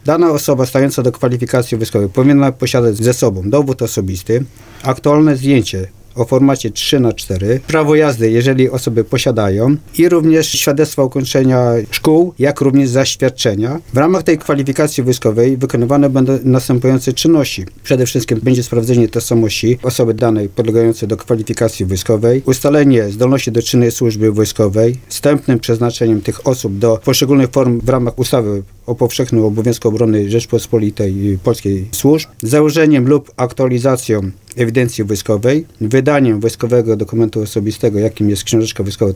Dana osoba stająca do kwalifikacji wojskowej powinna posiadać ze sobą dowód osobisty, aktualne zdjęcie o formacie 3×4, prawo jazdy, jeżeli osoby posiadają, i również świadectwa ukończenia szkół, jak również zaświadczenia. W ramach tej kwalifikacji wojskowej wykonywane będą następujące czynności. Przede wszystkim będzie sprawdzenie tożsamości osoby danej podlegającej do kwalifikacji wojskowej, ustalenie zdolności do czynnej służby wojskowej, wstępnym przeznaczeniem tych osób do poszczególnych form w ramach ustawy o powszechnym obowiązku obrony Rzeczpospolitej Polskiej służb, założeniem lub aktualizacją ewidencji wojskowej, wydaniem wojskowego dokumentu osobistego, jakim jest książeczka wojskowa,